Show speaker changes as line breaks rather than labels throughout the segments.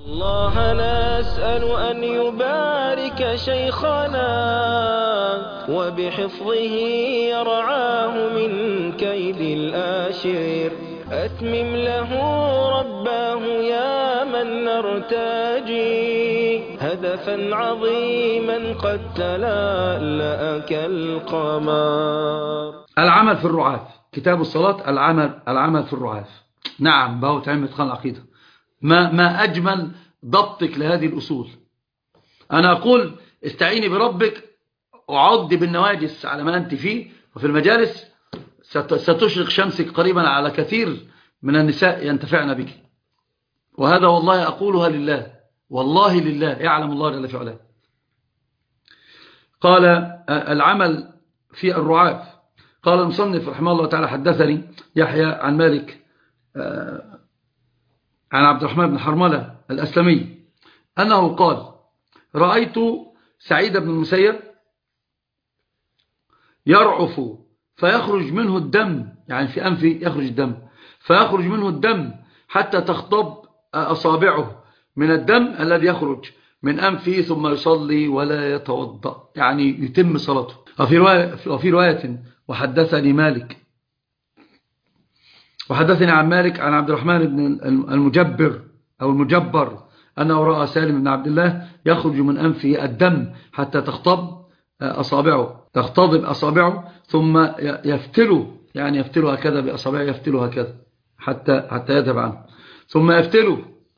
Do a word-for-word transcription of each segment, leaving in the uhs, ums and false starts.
الله نسأل أن يبارك شيخنا وبحفظه يرعاه من كيد الآشر. أتمم له رباه يا من نرتجي هدفا عظيما قد تلألأ كالقمر.
العمل في الرعاف، كتاب الصلاة. العمل العمل في الرعاف. نعم، بهو تعلم اتقان العقيدة. ما ما أجمل ضبطك لهذه الأصول. أنا أقول استعيني بربك وعضي بالنواجس على ما أنت فيه، وفي المجالس ستشرق شمسك قريبا على كثير من النساء ينتفعن بك. وهذا والله أقولها لله، والله لله، يعلم الله جل في علاه. قال العمل في الرعاف. قال المصنف رحمه الله تعالى: حدثني يحيى عن مالك عن عبد الرحمن بن حرملة الأسلمي أنه قال: رأيت سعيد بن المسيب يرعف فيخرج منه الدم، يعني في أنفه يخرج الدم، فيخرج منه الدم حتى تخطب أصابعه من الدم الذي يخرج من أنفه، ثم يصلي ولا يتوضأ، يعني يتم صلاته. وفي رواية, وفي رواية وحدثني مالك وحدثني عن مالك عن عبد الرحمن بن المجبر أو المجبر أنه رأى سالم بن عبد الله يخرج من أنفه الدم حتى تخطب أصابعه تختضب أصابعه، ثم يفتله، يعني يفتله هكذا بأصابعه، يفتله هكذا حتى حتى يذهب عنه، ثم يفتله،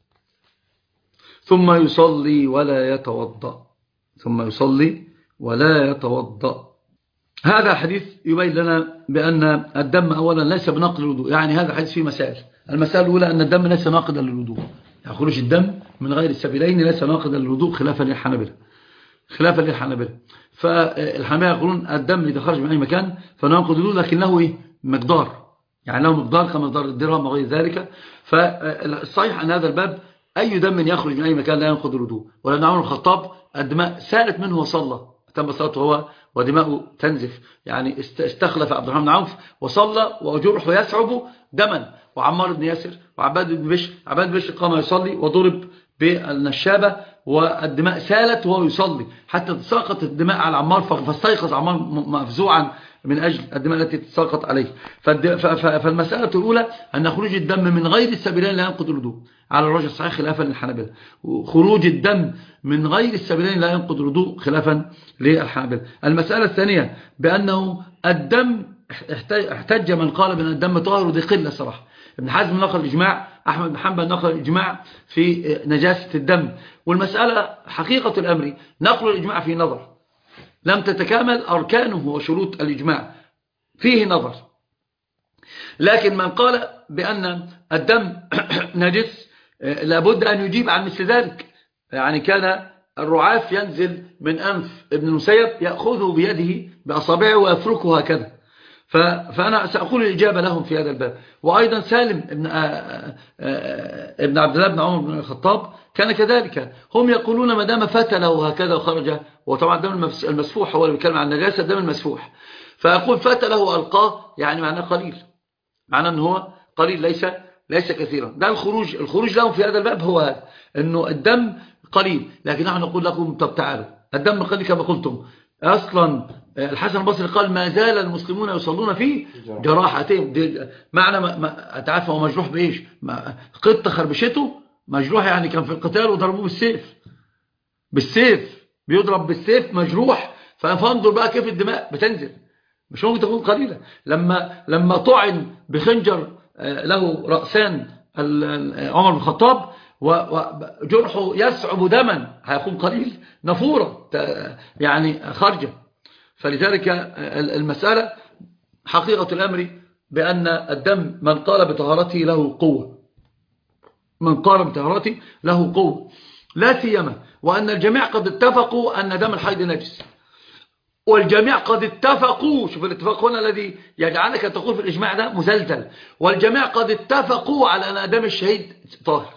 ثم يصلي ولا يتوضأ ثم يصلي ولا يتوضأ. هذا حديث يبين لنا بأن الدم أولا ليس بناقض للوضوء. يعني هذا حديث فيه مسائل. المسألة الأولى أن الدم ليس ناقضا للوضوء، يعني خروج الدم من غير السبيلين ليس ناقضا للوضوء خلافا للحنابلة خلافا للحنابلة فالحنابلة يقولون الدم إذا خرج من أي مكان فناقض للوضوء، لكن له إيه؟ مقدار، يعني له مقدار كمقدار الدرهم وغير ذلك. فالصحيح أن هذا الباب أي دم يخرج من أي مكان لا ينقض الوضوء. ولأن عمر الخطاب الدماء سالت منه وصلى، تم صلاته هو ودماؤه تنزف، يعني استخلف عبد الرحمن بن عوف وصلى وجرحه يسعب دما، وعمار بن ياسر وعباد بن بشر عباد بن بشر قام يصلي وضرب بالنشابة والدماء سالت وهو يصلي حتى تساقط الدماء على عمار، فاستيقظ عمار مفزوعا من أجل الدماء التي تساقط عليه. فالمسألة الأولى أن خروج الدم من غير السبيلين لا ينقض الوضوء على الرجل الصحيح خلافا للحنابلة، وخروج الدم من غير السبيلين لا ينقض الوضوء خلافا للحنابلة. المسألة الثانية بأنه الدم احتج من قال بأن الدم طاهر، ودي قلة صراحة. ابن حزم نقل الإجماع، أحمد بن حنبل نقل الإجماع في نجاسة الدم. والمسألة حقيقة الأمر نقل الإجماع في نظر، لم تتكامل أركانه وشروط الإجماع، فيه نظر. لكن من قال بأن الدم نجس لابد أن يجيب عن مثل ذلك. يعني كان الرعاف ينزل من أنف ابن المسيب يأخذه بيده بأصابعه ويفركه هكذا. فأنا سأقول الإجابة لهم في هذا الباب. وأيضا سالم ابن, ابن عبد الله بن عمر بن الخطاب كان كذلك، هم يقولون ما دام فتله هكذا وخرج، وطبعا الدم المسفوح هو اللي بيتكلم عن النجاسة، الدم المسفوح، فأقول فتله وألقاه، يعني معناه قليل، معناه أنه هو قليل ليس ليس كثيرا. ده الخروج الخروج لهم في هذا الباب هو هذا، أنه الدم قليل. لكن نحن نقول لكم طب تعالوا، الدم قليل كما قلتم. أصلا الحسن البصري قال ما زال المسلمون يصلون في جراحتهم. معنى ما تعرف هو مجروح بإيش؟ قطة خربشته مجروح، يعني كان في القتال وضربوه بالسيف بالسيف بيضرب بالسيف مجروح. فانظر بقى كيف الدماء بتنزل، مش ممكن تكون قليلة. لما لما طعن بخنجر له رأسان عمر بن الخطاب وجرحه يسعب دما، هيكون قليل؟ نفورة يعني خارجة. فلذلك المسألة حقيقة الأمر بأن الدم من قال بطهارته له قوة، من قال بطهارته له قوة، لا سيما وأن الجميع قد اتفقوا أن دم الحيض نجس، والجميع قد اتفقوا، شوف الاتفاق هنا الذي يجعلك تقول في الإجماع ده مزلزل، والجميع قد اتفقوا على أن دم الشهيد طاهر.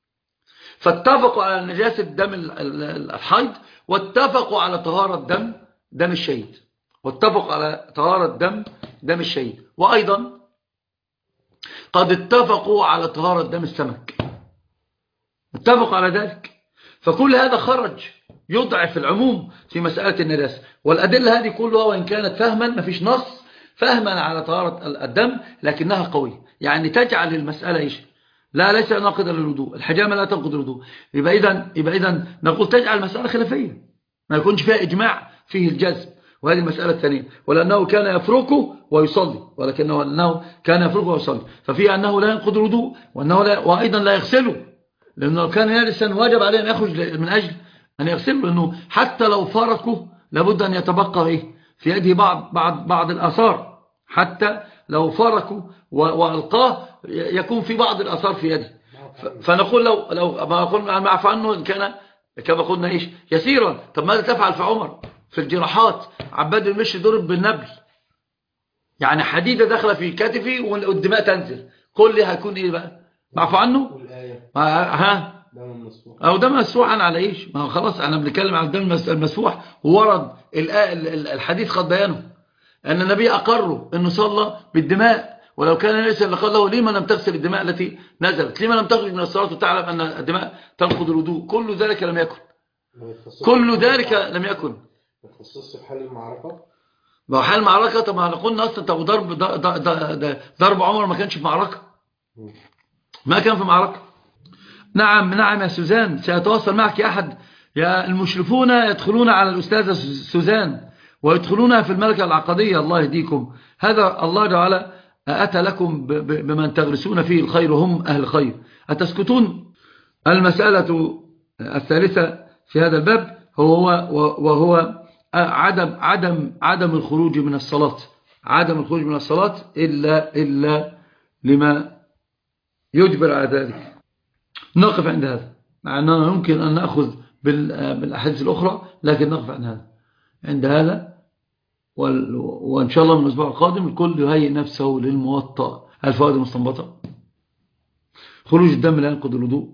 فاتفقوا على نجاسة دم الحيض، واتفقوا على طهارة دم دم الشهيد، واتفقوا على طهارة دم دم الشهيد. وأيضا قد اتفقوا على طهارة دم السمك، اتفقوا على ذلك. فكل هذا خرج يضعف العموم في مسألة النجاسة. والأدلة هذه كلها وإن كانت فهما، ما فيش نص فهما على طهارة الدم، لكنها قوية، يعني تجعل المسألة إيش؟ لا، ليس ناقضا للوضوء، الحجامة لا تنقض الوضوء. يبقى إذن يبقى إذن نقول تجعل المسألة خلافية، ما يكونش فيها إجماع فيه الجزم. وهذه المسألة الثانية. ولأنه كان يفركه ويصلي، ولكنه أنه كان يفركه ويصلي، ففي أنه لا ينقض الوضوء، وأنه لا، وأيضا لا يغسله، لأنه لو كان يالسا واجب عليه أن يخرج من أجل أن يغسله، لأنه حتى لو فركه لابد أن يتبقى إيه في يده بعض بعض بعض الآثار، حتى لو فركه وألقاه يكون في بعض الآثار في يده. فنقول لو لو ما قلنا معف عنه إن كان كما قلنا إيش يسيرا. طب ماذا تفعل في عمر في الجراحات؟ عباد المشي ضرب بالنبل، يعني حديدة داخله في كتفي والدماء تنزل، كل هيكون إيه بقى؟ معف عنه ها أو دم مسفوحا على إيش؟ ما خلاص أنا بنتكلم عن الدم المسفوح، وورد الحديث قد بيانه أن النبي أقره أنه صلى بالدماء، ولو كان ليس لقال له لما لم تغسل الدماء التي نزلت، لما لم تخرج من الصلاة وتعلم أن الدماء تنقض الوضوء. كل ذلك لم يكن، كل ذلك لم يكن.
ما تخصصش في حال المعركة؟
ما حال المعركة، طب ما قلنا أصلا طب ضرب ضرب عمر ما كانش في معركة، ما كان في معركة. نعم نعم يا سوزان، سيتواصل معك أحد. يا المشرفون يدخلون على الأستاذة سوزان ويدخلونها في الملكة العقدية، الله يهديكم. هذا الله تعالى أتى لكم بمن تغرسون فيه الخير وهم أهل الخير، أتسكتون؟ المسألة الثالثة في هذا الباب هو وهو عدم عدم عدم الخروج من الصلاة، عدم الخروج من الصلاة إلا إلا لما يجبر على ذلك. نقف عند هذا، مع أننا يمكن أن نأخذ بالأحاديث الأخرى، لكن نقف عند هذا عند هذا وإن شاء الله من الأسبوع القادم الكل يهيئ نفسه للموطأ. الفوائد المستنبطة: خروج الدم لا ينقض الوضوء،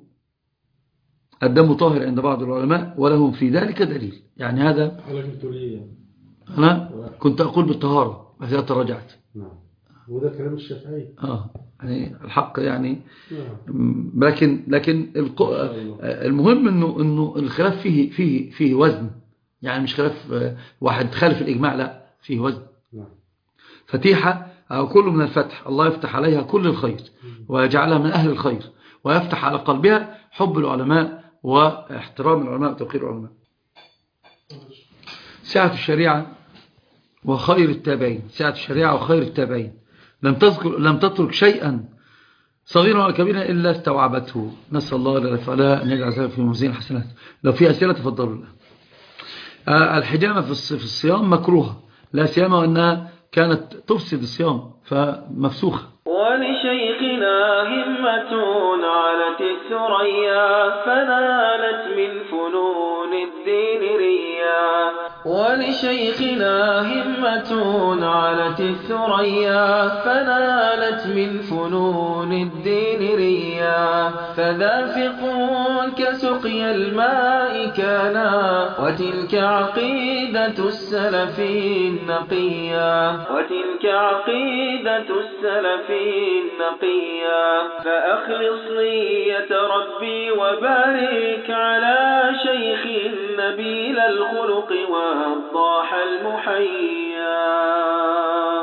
الدم طاهر عند بعض العلماء ولهم في ذلك دليل. يعني هذا أنا كنت أقول بالطهارة بس تراجعت.
نعم، وده كلام الشافعي.
آه يعني الحق يعني. لكن لكن المهم إنه إنه الخلاف فيه فيه فيه وزن، يعني مش خلاف واحد خالف الإجماع، لا فيه وزن. فتيحة أو كل من الفتح، الله يفتح عليها كل الخير ويجعلها من أهل الخير، ويفتح على قلبها حب العلماء واحترام العلماء وتوقير العلماء. سعة الشريعة وخير التابعين، سعة الشريعة وخير التابعين لم تذكر لم تترك شيئا صغيرا ولا كبيرا إلا استوعبته. نسأل الله جل وعلا أن يجعل ذلك في موازين الحسنات. لو في أسئلة تفضلوا. الحجامة في الصيام مكروهة، لا سيما وأنها كانت تفسد الصيام فمفسوخة.
ولشيخنا همة علت الثريا فنالت من فنون الدين ريا، ولشيخنا همة علت الثريا فنالت من فنون الدين ريا، فذا فقه كسقي الماء كانا وتلك عقيدة السلف النقيا، وتلك عقيدة السلف النقيا. فأخلص نية ربي وبارك على شيخ نبيل الخلق والضاح المحيا.